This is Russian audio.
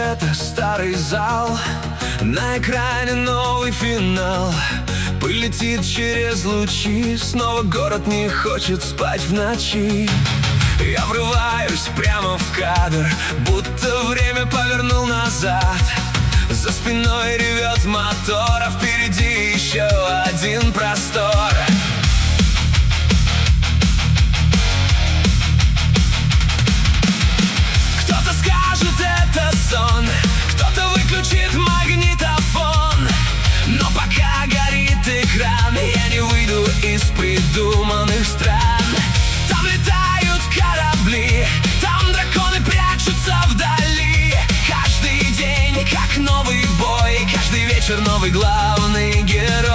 это старый зал, на экране новый финал. Пыль летит через лучи, снова город не хочет спать в ночи. Я врываюсь прямо в кадр, будто время повернул назад. За спиной ревет мотор, а впереди еще один простор. Кто-то скажет, это сон, кто-то выключит магнитофон. Но пока горит экран, я не выйду из придуманных стран. Там летают корабли, там драконы прячутся вдали. Каждый день как новый бой, каждый вечер новый главный герой.